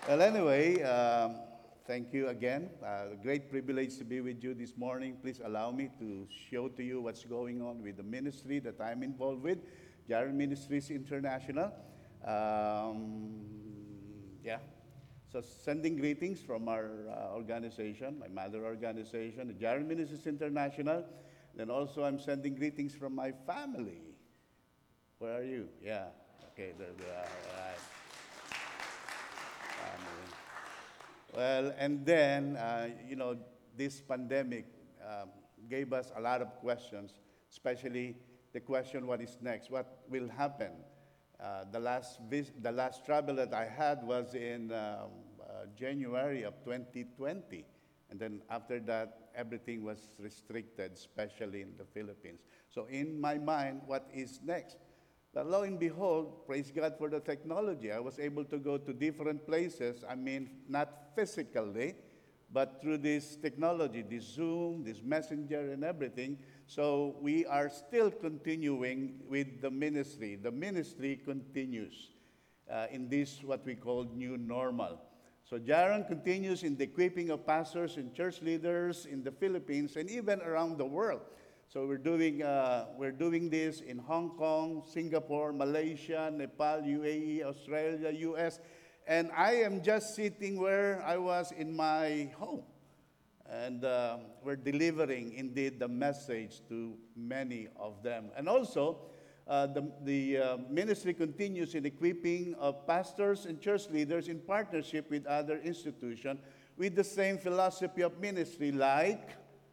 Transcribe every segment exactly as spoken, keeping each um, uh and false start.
Well, anyway, um, thank you again. Uh, great privilege to be with you this morning. Please allow me to show to you what's going on with the ministry that I'm involved with, Jaron Ministries International. Um, yeah. So sending greetings from our uh, organization, my mother organization, the Jaron Ministries International. Then also I'm sending greetings from my family. Where are you? Yeah. Okay, there they are. All right. Family. Well, and then, uh, you know, this pandemic um, gave us a lot of questions, especially the question, what is next? What will happen? Uh, the, last vis- the last travel that I had was in um, uh, January of twenty twenty. And then after that, everything was restricted, especially in the Philippines. So in my mind, what is next? But lo and behold, praise God for the technology. I was able to go to different places. I mean, not physically, but through this technology, this Zoom, this Messenger, and everything. So we are still continuing with the ministry. The ministry continues uh, in this, what we call new normal. So Jaron continues in the equipping of pastors and church leaders in the Philippines and even around the world. So we're doing, uh, we're doing this in Hong Kong, Singapore, Malaysia, Nepal, U A E, Australia, U S. And I am just sitting where I was in my home. And uh, we're delivering, indeed, the message to many of them. And also, uh, the, the uh, ministry continues in equipping of pastors and church leaders in partnership with other institutions with the same philosophy of ministry, like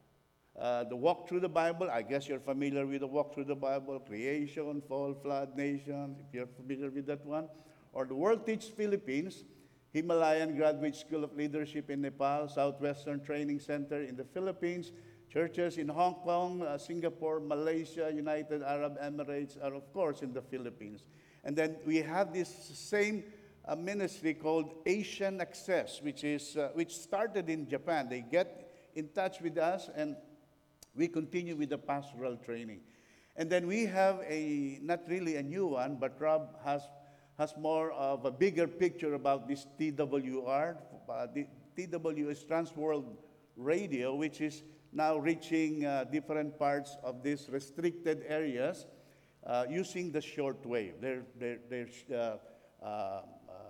Uh, the walk through the Bible. I guess you're familiar with the walk through the Bible, creation, fall, flood, nations, if you're familiar with that one. Or the World Teach Philippines, Himalayan Graduate School of Leadership in Nepal, Southwestern Training Center in the Philippines, churches in Hong Kong, uh, Singapore, Malaysia, United Arab Emirates, are of course in the Philippines. And then we have this same uh, ministry called Asian Access, which is uh, which started in Japan. They get in touch with us, and we continue with the pastoral training. And then we have a, not really a new one, but Rob has, has more of a bigger picture about this T W R. Uh, the T W is Trans World Radio, which is now reaching uh, different parts of these restricted areas uh, using the short wave. They're, they're, they're uh, uh, uh,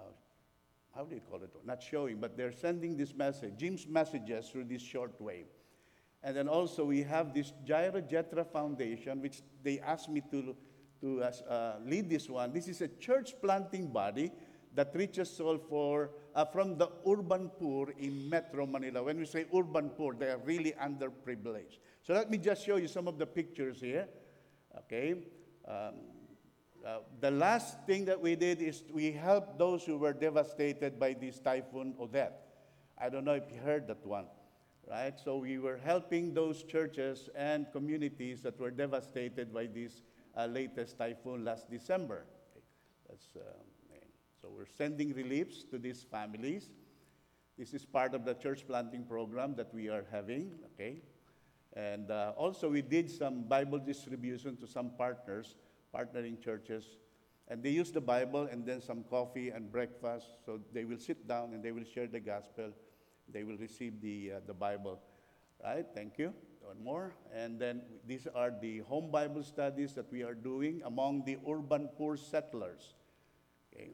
how do you call it? Not showing, but they're sending this message, Jim's messages through this short wave. And then also we have this Jairo Jetra Foundation, which they asked me to, to uh, lead this one. This is a church planting body that reaches soul for, uh, from the urban poor in Metro Manila. When we say urban poor, they are really underprivileged. So let me just show you some of the pictures here. Okay. Um, uh, the last thing that we did is we helped those who were devastated by this Typhoon Odette. I don't know if you heard that one. Right? So we were helping those churches and communities that were devastated by this uh, latest typhoon last December. Okay. That's, uh, so we're sending reliefs to these families. This is part of the church planting program that we are having. Okay? And uh, also we did some Bible distribution to some partners, partnering churches. And they use the Bible and then some coffee and breakfast. So they will sit down and they will share the gospel. They will receive the, uh, the Bible. Right, thank you. One more. And then these are the home Bible studies that we are doing among the urban poor settlers. Okay.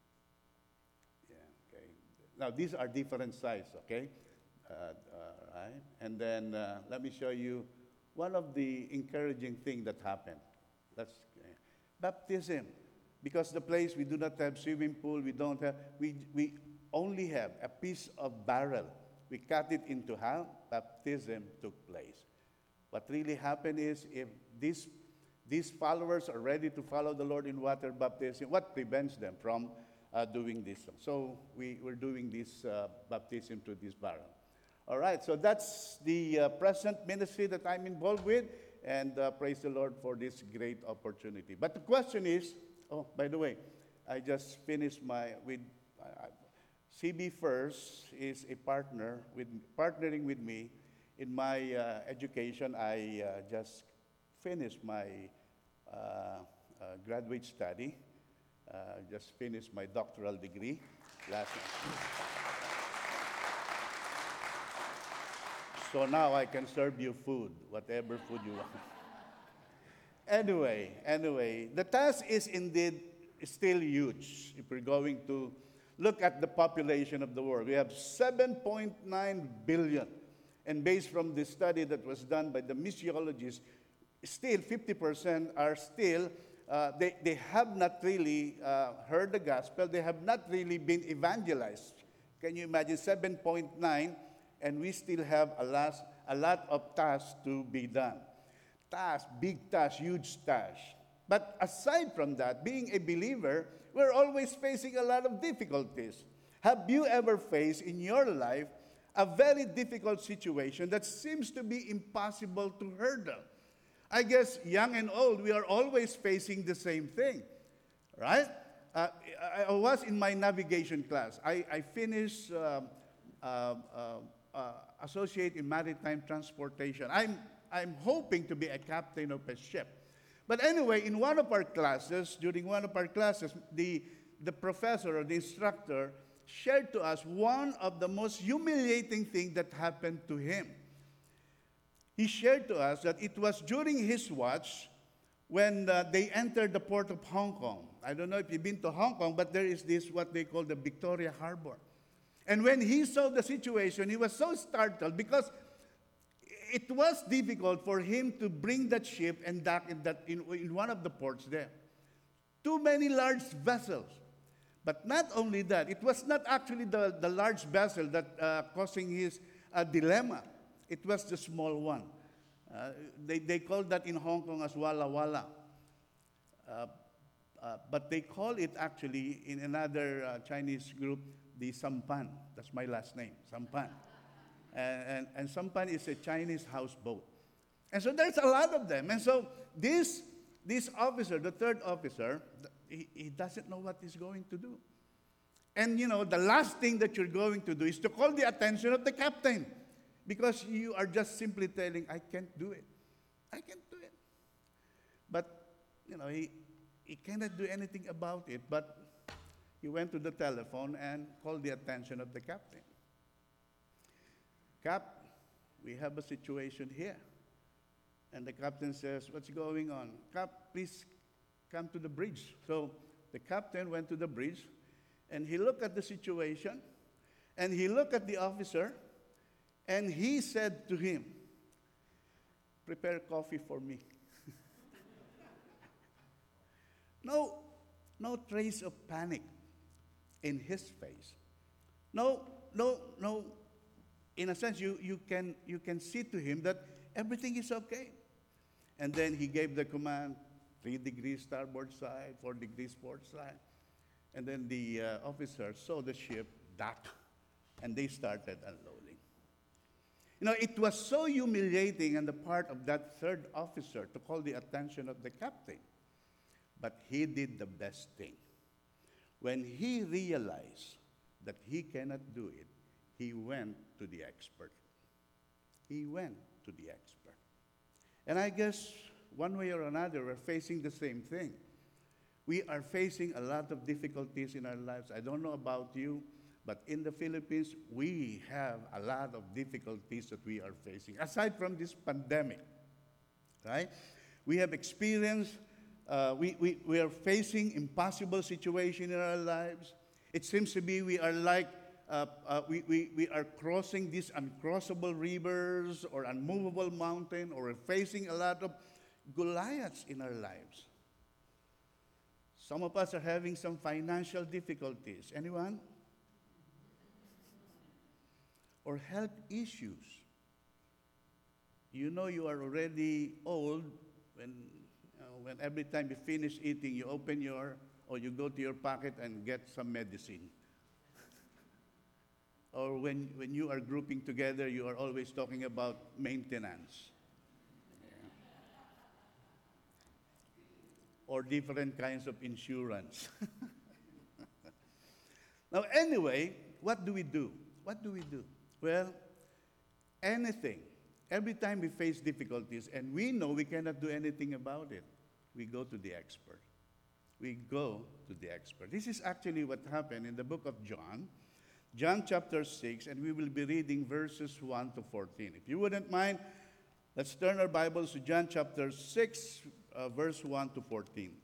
Yeah, okay. Now, these are different sizes, okay? Uh, uh, right. And then uh, let me show you one of the encouraging things that happened. That's uh, baptism. Because the place, we do not have swimming pool, we don't have, we, we only have a piece of barrel. We cut it into half, baptism took place. What really happened is if these, these followers are ready to follow the Lord in water baptism, what prevents them from uh, doing this? So we, we're doing this uh, baptism to this barrel. All right, so that's the uh, present ministry that I'm involved with, and uh, praise the Lord for this great opportunity. But the question is, oh, by the way, I just finished my, with, uh, C B First is a partner, with partnering with me in my uh, education. I uh, just finished my uh, uh, graduate study, Uh, just finished my doctoral degree last year. So now I can serve you food, whatever food you want. Anyway, anyway, the task is indeed still huge. If we're going to look at the population of the world, we have seven point nine billion. And based from the study that was done by the missiologists, still fifty percent are still, uh, they, they have not really uh, heard the gospel. They have not really been evangelized. Can you imagine seven point nine, and we still have a lot, a lot of tasks to be done. Tasks, big tasks, huge tasks. But aside from that, being a believer, we're always facing a lot of difficulties. Have you ever faced in your life a very difficult situation that seems to be impossible to hurdle? I guess young and old, we are always facing the same thing, right? Uh, I, I was in my navigation class. I, I finished uh, uh, uh, uh, Associate in Maritime Transportation. I'm, I'm hoping to be a captain of a ship. But anyway, in one of our classes, during one of our classes, the, the professor or the instructor shared to us one of the most humiliating things that happened to him. He shared to us that it was during his watch when uh, they entered the port of Hong Kong. I don't know if you've been to Hong Kong, but there is this, what they call the Victoria Harbor. And when he saw the situation, he was so startled because it was difficult for him to bring that ship and dock in, that, in, in one of the ports there. Too many large vessels. But not only that, it was not actually the, the large vessel that uh, causing his uh, dilemma. It was the small one. Uh, they, they call that in Hong Kong as Walla Walla. Uh, uh, but they call it actually in another uh, Chinese group, the Sampan. That's my last name, Sampan. And, and, and Sampan is a Chinese houseboat. And so there's a lot of them. And so this, this officer, the third officer, he, he doesn't know what he's going to do. And you know, the last thing that you're going to do is to call the attention of the captain. Because you are just simply telling, I can't do it. I can't do it. But, you know, he, he cannot do anything about it. But he went to the telephone and called the attention of the captain. Cap, we have a situation here. And the captain says, what's going on? Cap, please come to the bridge. So the captain went to the bridge, and he looked at the situation, and he looked at the officer, and he said to him, prepare coffee for me. no, no trace of panic in his face. No, no, no. In a sense, you, you, can, you can see to him that everything is okay. And then he gave the command, three degrees starboard side, four degrees port side. And then the uh, officer saw the ship dock, and they started unloading. You know, it was so humiliating on the part of that third officer to call the attention of the captain. But he did the best thing. When he realized that he cannot do it, he went to the expert. He went to the expert. And I guess one way or another, we're facing the same thing. We are facing a lot of difficulties in our lives. I don't know about you, but in the Philippines, we have a lot of difficulties that we are facing. Aside from this pandemic, right? We have experienced, uh, we, we, we are facing impossible situations in our lives. It seems to be we are like, uh, uh, we, we, we are crossing these uncrossable rivers or unmovable mountain, or we're facing a lot of Goliaths in our lives. Some of us are having some financial difficulties. Anyone? Or health issues. You know you are already old when, you know, when every time you finish eating, you open your, or you go to your pocket and get some medicine. Or when, when you are grouping together, you are always talking about maintenance. Yeah. Or different kinds of insurance. Now, anyway, what do we do? What do we do? Well, anything. Every time we face difficulties and we know we cannot do anything about it, we go to the expert. we go to the expert. This is actually what happened in the book of John, John chapter six, and we will be reading verses one to fourteen. If you wouldn't mind, let's turn our Bibles to John chapter six, uh, verse one to fourteen.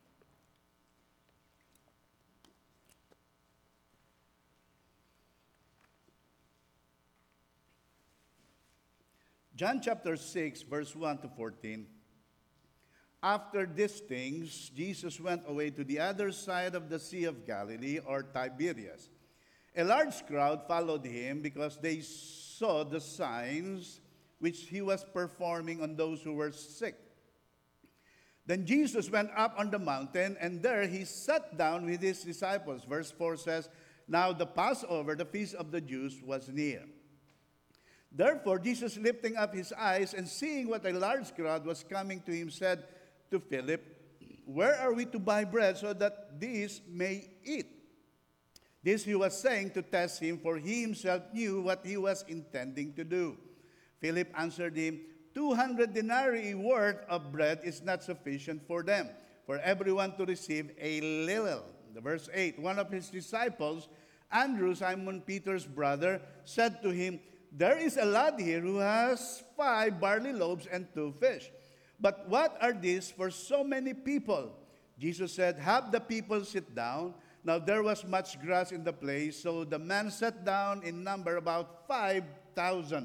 John chapter six, verse one to fourteen. After these things, Jesus went away to the other side of the Sea of Galilee, or Tiberias. A large crowd followed him because they saw the signs which he was performing on those who were sick. Then Jesus went up on the mountain, and there he sat down with his disciples. Verse four says, "Now the Passover, the feast of the Jews, was near. Therefore Jesus, lifting up his eyes and seeing what a large crowd was coming to him, said to Philip, 'Where are we to buy bread so that these may eat?' This he was saying to test him, for he himself knew what he was intending to do. Philip answered him, Two hundred denarii worth of bread is not sufficient for them, for everyone to receive a little." The verse eight, one of his disciples, Andrew, Simon Peter's brother, said to him, "There is a lad here who has five barley loaves and two fish. But what are these for so many people?" Jesus said, "Have the people sit down." Now there was much grass in the place, so the men sat down in number about five thousand.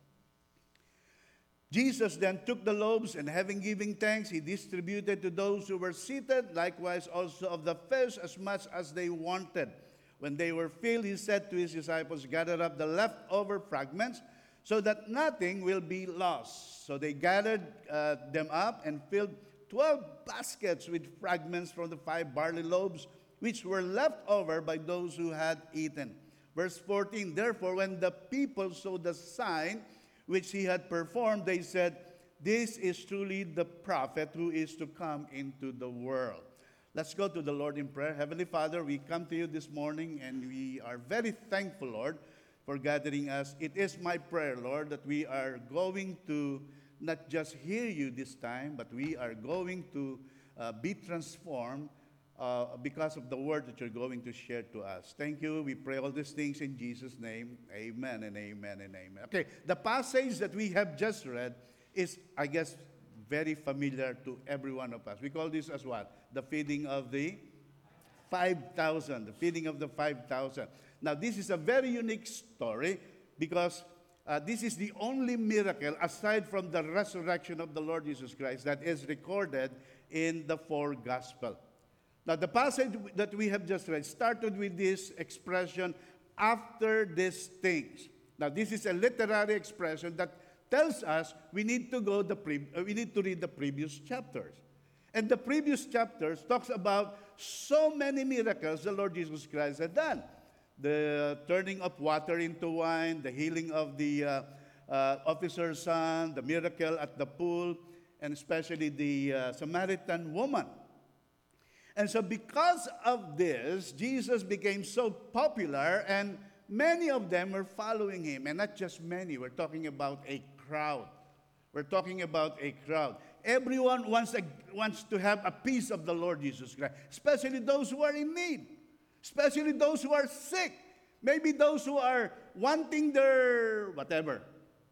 Jesus then took the loaves, and having given thanks, he distributed to those who were seated, likewise also of the fish as much as they wanted. When they were filled, he said to his disciples, "Gather up the leftover fragments, so that nothing will be lost." So they gathered uh, them up and filled twelve baskets with fragments from the five barley loaves, which were left over by those who had eaten. Verse fourteen, "Therefore, when the people saw the sign which he had performed, they said, 'This is truly the prophet who is to come into the world.'" Let's go to the Lord in prayer. Heavenly Father, we come to you this morning, and we are very thankful, Lord, for gathering us. It is my prayer, Lord, that we are going to not just hear you this time, but we are going to uh, be transformed uh, because of the word that you're going to share to us. Thank you. We pray all these things in Jesus' name. Amen and amen and amen. Okay, the passage that we have just read is, I guess, very familiar to every one of us. We call this as what? The feeding of the five thousand. The feeding of the five thousand. Now, this is a very unique story because uh, this is the only miracle, aside from the resurrection of the Lord Jesus Christ, that is recorded in the four Gospels. Now, the passage that we have just read started with this expression, "after these things." Now, this is a literary expression that tells us we need to go the pre- uh, we need to read the previous chapters. And the previous chapters talks about so many miracles the Lord Jesus Christ had done. The turning of water into wine, the healing of the uh, uh, officer's son, the miracle at the pool, and especially the uh, Samaritan woman. And so because of this, Jesus became so popular, and many of them were following him. And not just many, we're talking about a crowd. We're talking about a crowd. Everyone wants, a, wants to have a piece of the Lord Jesus Christ, especially those who are in need, especially those who are sick, maybe those who are wanting their whatever,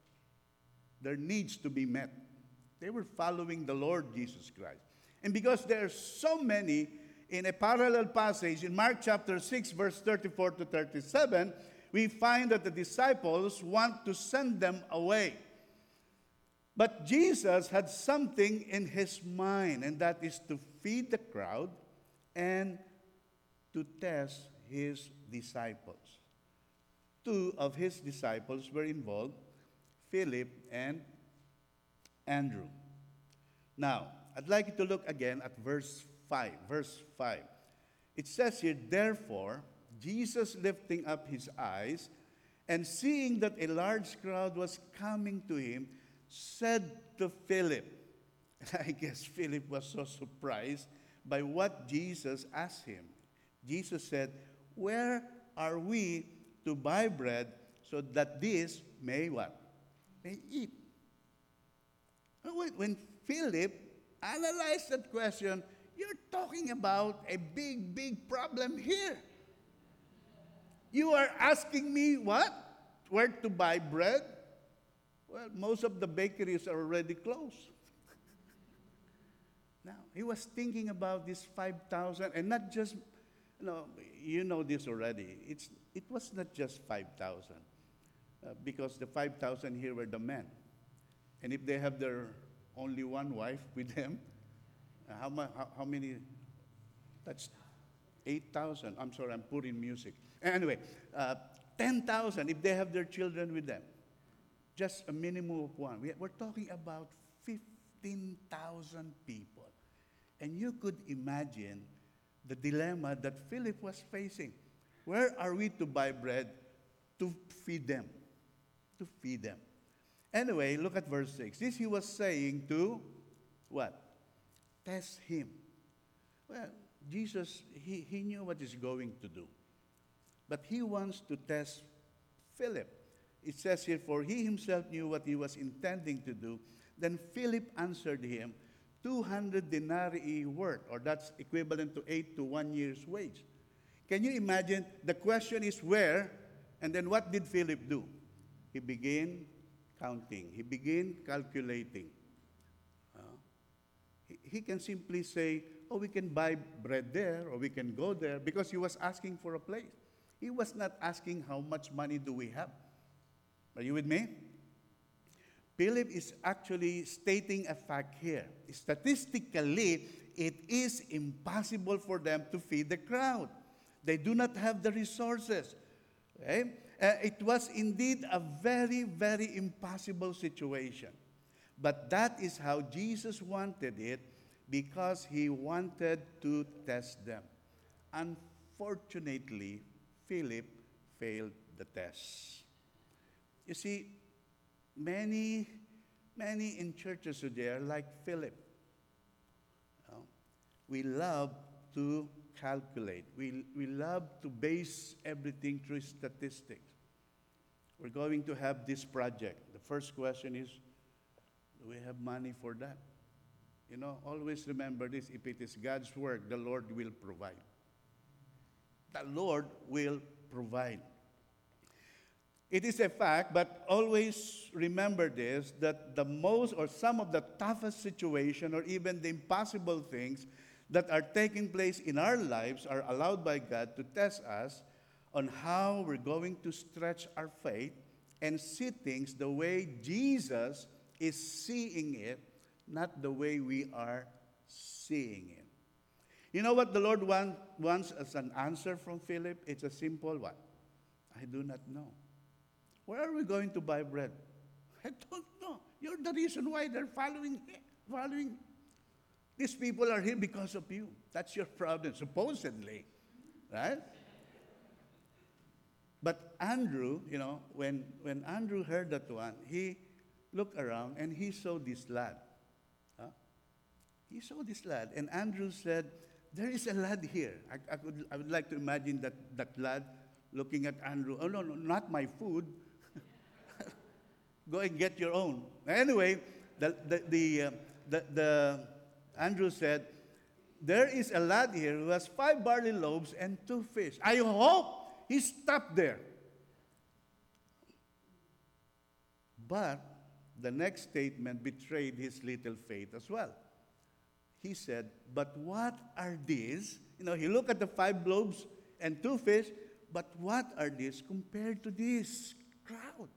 their needs to be met. They were following the Lord Jesus Christ. And because there are so many, in a parallel passage in Mark chapter six, verse thirty-four to thirty-seven, we find that the disciples want to send them away. But Jesus had something in his mind, and that is to feed the crowd and to test his disciples. Two of his disciples were involved, Philip and Andrew. Now, I'd like you to look again at verse five. Verse five. It says here, "Therefore, Jesus, lifting up his eyes and seeing that a large crowd was coming to him, said to Philip," I guess Philip was so surprised by what Jesus asked him. Jesus said, "Where are we to buy bread so that this may what? May eat?" When Philip analyzed that question, You're talking about a big, big problem here. You are asking me what? Where to buy bread? Well, most of the bakeries are already closed. Now, he was thinking about this five thousand, and not just, you know, you know this already. It's, it was not just five thousand, uh, because the five thousand here were the men. And if they have their only one wife with them, uh, how, ma- how, how many? That's eight thousand. I'm sorry, I'm putting music. Anyway, uh, ten thousand if they have their children with them. Just a minimum of one. We, we're talking about fifteen thousand people. And you could imagine the dilemma that Philip was facing. Where are we to buy bread to feed them? To feed them. Anyway, look at verse six. This he was saying to what? Test him. Well, Jesus, he, he knew what he's going to do. But he wants to test Philip. It says here, for he himself knew what he was intending to do. Then Philip answered him, two hundred denarii worth, or that's equivalent to eight to one year's wage. Can you imagine? The question is where, and then what did Philip do? He began counting. He began calculating. Uh, he, he can simply say, oh, we can buy bread there, or we can go there, because he was asking for a place. He was not asking how much money do we have. Are you with me? Philip is actually stating a fact here. Statistically, it is impossible for them to feed the crowd. They do not have the resources. Okay? Uh, it was indeed a very, very impossible situation. But that is how Jesus wanted it, because he wanted to test them. Unfortunately, Philip failed the test. You see, many, many in churches today are like Philip. You know, we love to calculate. We, we love to base everything through statistics. We're going to have this project. The first question is, do we have money for that? You know, always remember this, if it is God's work, the Lord will provide. The Lord will provide. It is a fact, but always remember this, that the most or some of the toughest situation or even the impossible things that are taking place in our lives are allowed by God to test us on how we're going to stretch our faith and see things the way Jesus is seeing it, not the way we are seeing it. You know what the Lord want, wants as an answer from Philip? It's a simple one. I do not know. Where are we going to buy bread? I don't know. You're the reason why they're following, following. These people are here because of you. That's your problem, supposedly. Right? But Andrew, you know, when, when Andrew heard that one, he looked around and he saw this lad. Huh? He saw this lad. And Andrew said, there is a lad here. I, I, could, I would like to imagine that, that lad looking at Andrew. Oh, no, no, not my food. Go and get your own. Anyway, the, the, the, uh, the, the Andrew said, there is a lad here who has five barley loaves and two fish. I hope he stopped there. But the next statement betrayed his little faith as well. He said, but what are these? You know, he looked at the five loaves and two fish, but what are these compared to this crowd?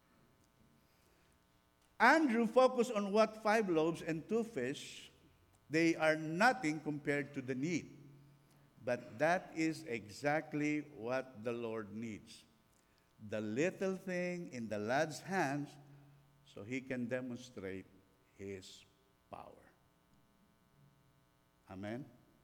Andrew focused on what five loaves and two fish, they are nothing compared to the need. But that is exactly what the Lord needs. The little thing in the lad's hands so he can demonstrate his power. Amen?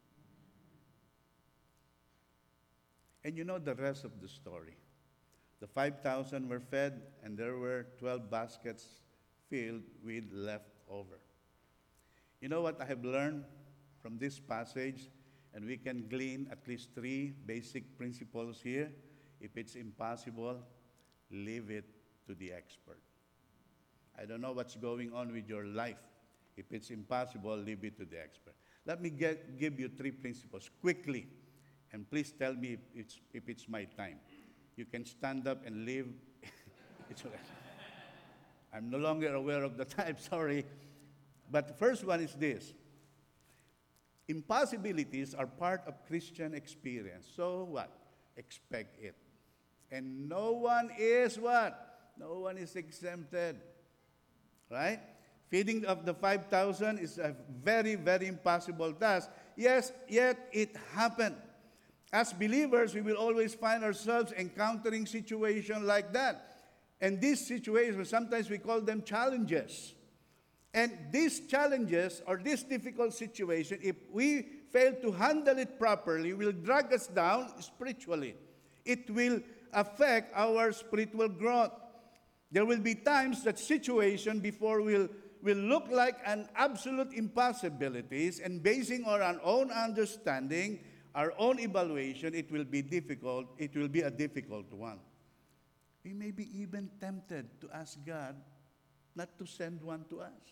And you know the rest of the story. The five thousand were fed, and there were twelve baskets filled with leftover. You know what I have learned from this passage? And we can glean at least three basic principles here. If it's impossible, leave it to the expert. I don't know what's going on with your life. If it's impossible, leave it to the expert. Let me get, give you three principles quickly, and please tell me if it's, if it's my time. You can stand up and leave. It's all right. I'm no longer aware of the time, sorry. But the first one is this. Impossibilities are part of Christian experience. So what? Expect it. And no one is what? No one is exempted. Right? Feeding of the five thousand is a very, very impossible task. Yes, yet it happened. As believers, we will always find ourselves encountering situations like that. And these situations, sometimes we call them challenges. And these challenges or this difficult situation, if we fail to handle it properly, will drag us down spiritually. It will affect our spiritual growth. There will be times that situation before will will look like an absolute impossibilities, and basing on our own understanding, our own evaluation, it will be difficult. It will be a difficult one. We may be even tempted to ask God not to send one to us.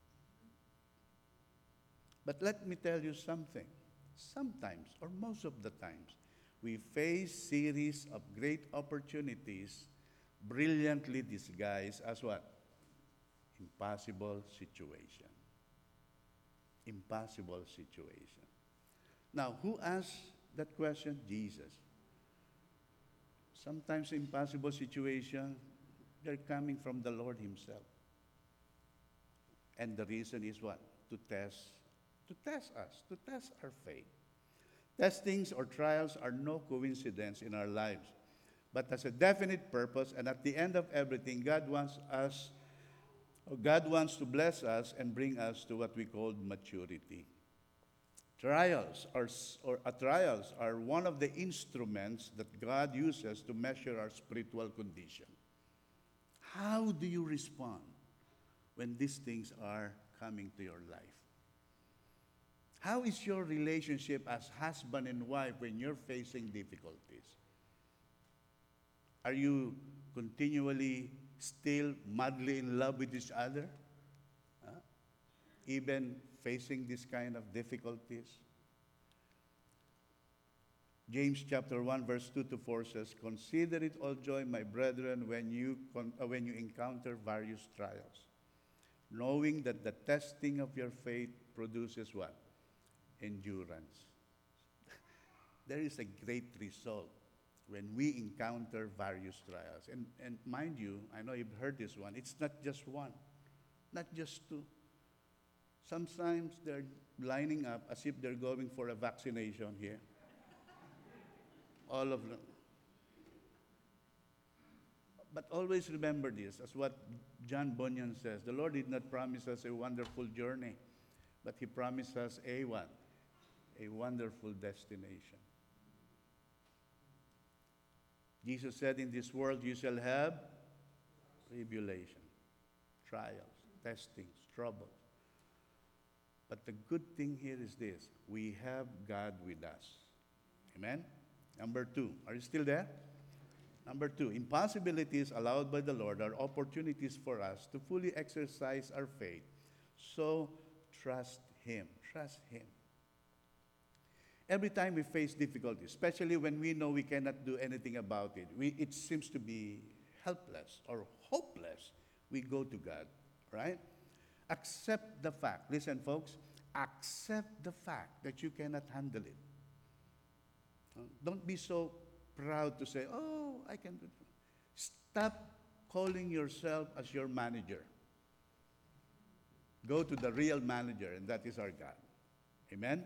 But let me tell you something. Sometimes, or most of the times, we face series of great opportunities brilliantly disguised as what? Impossible situation. Impossible situation. Now, who asked that question? Jesus. Sometimes impossible situation, they're coming from the Lord himself. And the reason is what? To test, to test us, to test our faith. Testings or trials are no coincidence in our lives, but has a definite purpose, and at the end of everything, God wants us God wants to bless us and bring us to what we call maturity. Trials are, or uh, trials are one of the instruments that God uses to measure our spiritual condition. How do you respond when these things are coming to your life? How is your relationship as husband and wife when you're facing difficulties? Are you continually still madly in love with each other? Huh? Even facing this kind of difficulties? James chapter one, verse two to four says, "Consider it all joy, my brethren, when you, con- uh, when you encounter various trials, knowing that the testing of your faith produces what? Endurance." There is a great result when we encounter various trials. And, and mind you, I know you've heard this one, it's not just one, not just two. Sometimes they're lining up as if they're going for a vaccination here. All of them. But always remember this, as what John Bunyan says, the Lord did not promise us a wonderful journey, but he promised us a what? A wonderful destination. Jesus said, in this world you shall have tribulation, trials, testings, troubles. But the good thing here is this, we have God with us. Amen? Number two, are you still there? Number two, impossibilities allowed by the Lord are opportunities for us to fully exercise our faith. So trust Him. Trust Him. Every time we face difficulties, especially when we know we cannot do anything about it, we, it seems to be helpless or hopeless, we go to God, right? Accept the fact, listen folks, accept the fact that you cannot handle it. Don't be so proud to say, oh, I can do it. Stop calling yourself as your manager. Go to the real manager, and that is our God. Amen?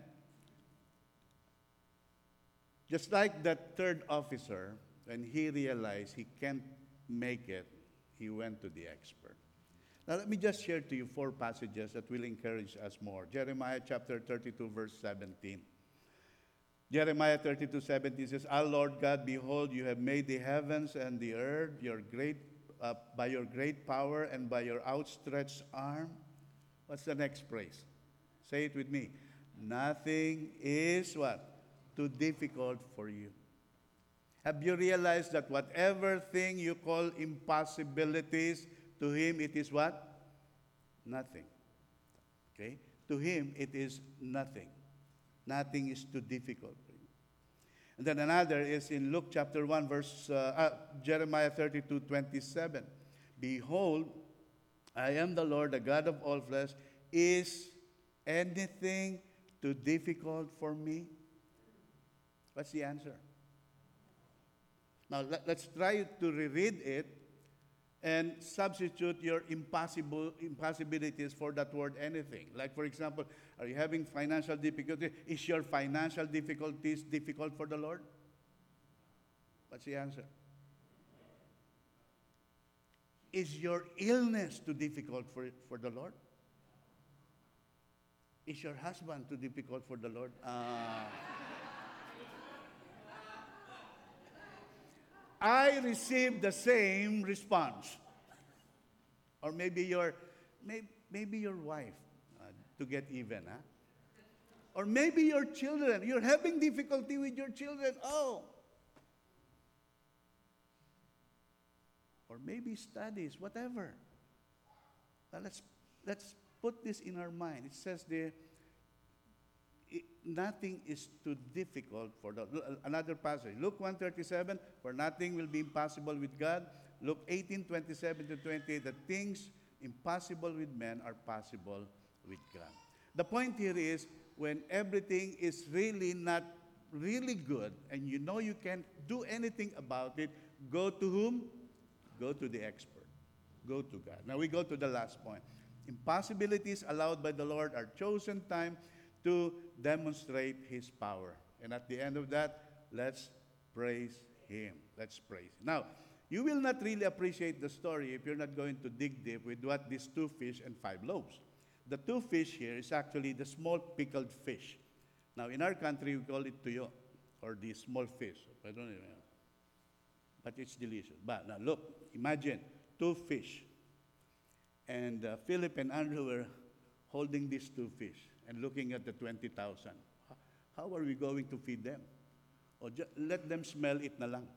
Just like that third officer, when he realized he can't make it, he went to the expert. Now let me just share to you four passages that will encourage us more. Jeremiah chapter thirty-two, verse seventeen. Jeremiah thirty-two, seventeen says, "Ah, Lord God, behold, you have made the heavens and the earth your great, uh, by your great power and by your outstretched arm." What's the next phrase? Say it with me. Nothing is what? Too difficult for you. Have you realized that whatever thing you call impossibilities, to Him it is what? Nothing. Okay? To Him it is nothing. Nothing is too difficult for you. And then another is in Luke chapter one, verse, uh, uh, Jeremiah thirty-two, twenty-seven. Behold, I am the Lord, the God of all flesh. Is anything too difficult for me? What's the answer? Now, let, let's try to reread it and substitute your impossible impossibilities for that word anything. Like, for example, are you having financial difficulty? Is your financial difficulties difficult for the Lord? What's the answer? Is your illness too difficult for, for the Lord? Is your husband too difficult for the Lord? Uh, I received the same response. Or maybe your, may, maybe your wife, uh, to get even, huh? Or maybe your children. You're having difficulty with your children. Oh. Or maybe studies, whatever. Now let's, let's put this in our mind. It says there, it, nothing is too difficult for the, another passage. Luke one thirty-seven, for nothing will be impossible with God. Luke eighteen, twenty-seven to twenty-eight, the things impossible with men are possible with God. The point here is, when everything is really not really good, and you know you can't do anything about it, go to whom? Go to the expert. Go to God. Now we go to the last point. Impossibilities allowed by the Lord are chosen time to demonstrate His power. And at the end of that, let's praise Him. Let's praise. Now, you will not really appreciate the story if you're not going to dig deep with what these two fish and five loaves. The two fish here is actually the small pickled fish. Now, in our country, we call it tuyo, or the small fish. I don't know. But it's delicious. But now look, imagine two fish. And uh, Philip and Andrew were holding these two fish and looking at the twenty thousand. How are we going to feed them? Or ju- let them smell it na lang.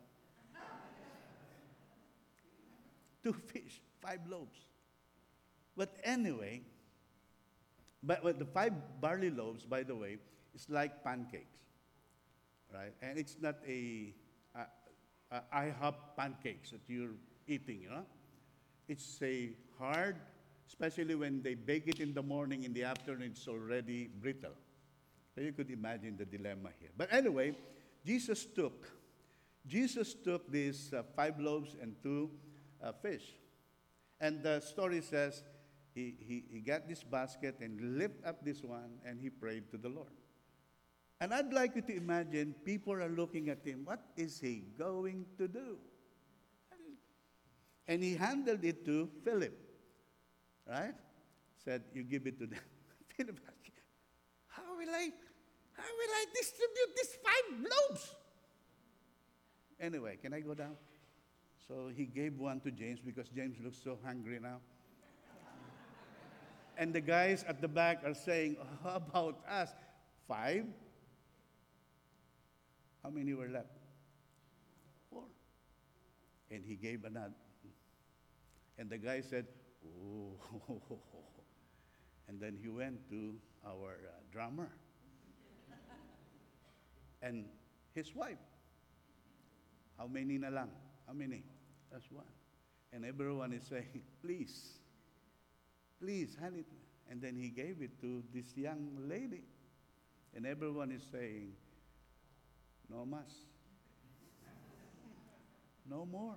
Two fish, five loaves. But anyway, but, but the five barley loaves, by the way, is like pancakes, right? And it's not a, a, a IHOP pancakes that you're eating, you know? It's a hard, especially when they bake it in the morning, in the afternoon, it's already brittle. So you could imagine the dilemma here. But anyway, Jesus took, Jesus took these uh, five loaves and two uh, fish. And the story says he, he, he got this basket and lifted up this one and he prayed to the Lord. And I'd like you to imagine people are looking at him. What is he going to do? And he handed it to Philip, right? Said, you give it to them. Philip, how will I, how will I distribute these five loaves? Anyway, can I go down? So he gave one to James because James looks so hungry now. And the guys at the back are saying, oh, how about us? Five? How many were left? Four. And he gave another. And the guy said, oh. And then he went to our uh, drummer and his wife. How many na lang? How many? That's one. And everyone is saying, please, please, hand it. And then he gave it to this young lady. And everyone is saying, no mas. No more.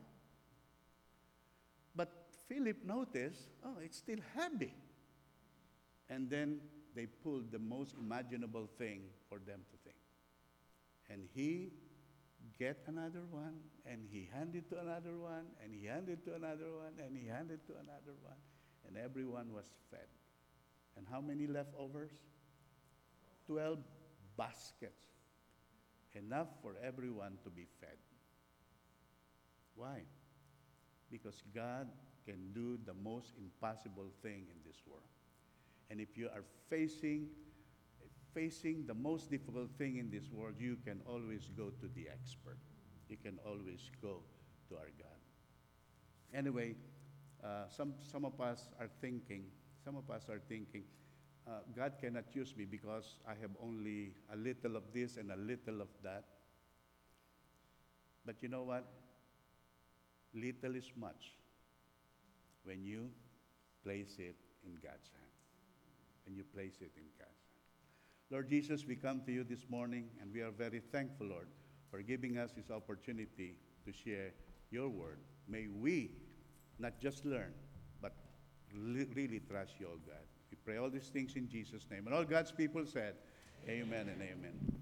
But Philip noticed, oh, it's still heavy. And then they pulled the most imaginable thing for them to think. And he get another one, and he handed to another one, and he handed to another one, and he handed to another one, and everyone was fed. And how many leftovers? Twelve baskets. Enough for everyone to be fed. Why? Because God can do the most impossible thing in this world. And if you are facing facing the most difficult thing in this world, you can always go to the expert. You can always go to our God. Anyway, uh, some some of us are thinking, some of us are thinking, uh, God cannot use me because I have only a little of this and a little of that. But you know what? Little is much when you place it in God's hand. When you place it in God's hand. Lord Jesus, we come to you this morning, and we are very thankful, Lord, for giving us this opportunity to share your word. May we not just learn, but li- really trust you, oh God. We pray all these things in Jesus' name. And all God's people said, amen and amen.